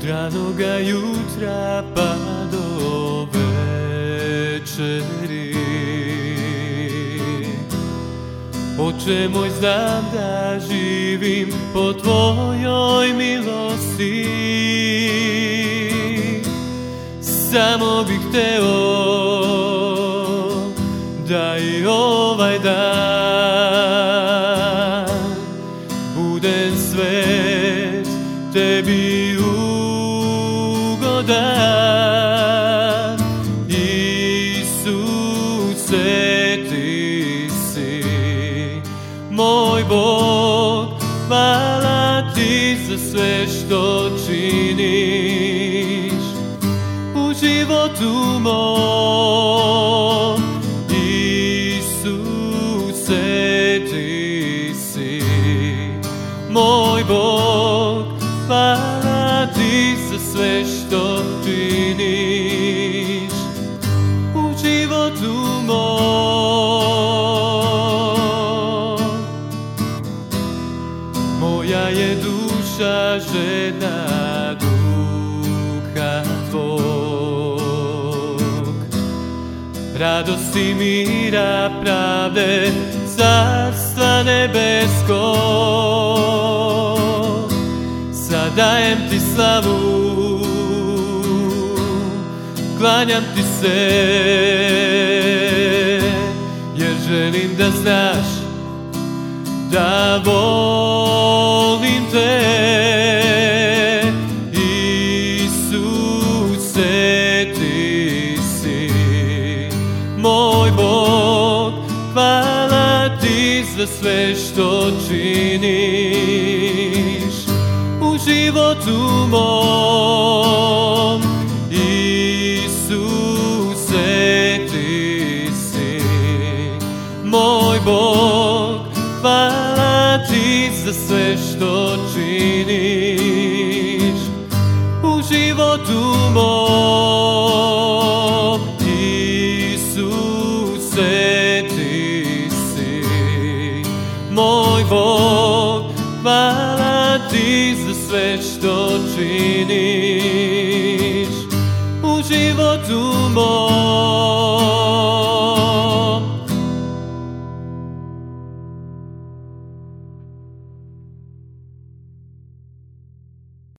ranoga jutra pa do večeri. Oče moj, znam da živim po tvojoj milosti, samo bih hteo da i ovaj dan budem svet tebi ugodan. Isuse, ti si moj Bog, hvala ti za sve što činiš u životu mom. Isuse, ti si moj Bog, hvala ti za sve što činiš u životu mom. Moja je duša žedna duha tvog, radosti, mira, pravde, carstva nebeskog. Sad dajem ti slavu, klanjam ti se, jer želim da znaš da volim te. Isuse, ti si moj Bog, hvala ti za sve što činiš u životu mom. Isuse, ti si moj Bog, hvala ti za sve što činiš u životu mom. Isuse, ti si moj Bog, hvala ti za sve što činiš u životu mom.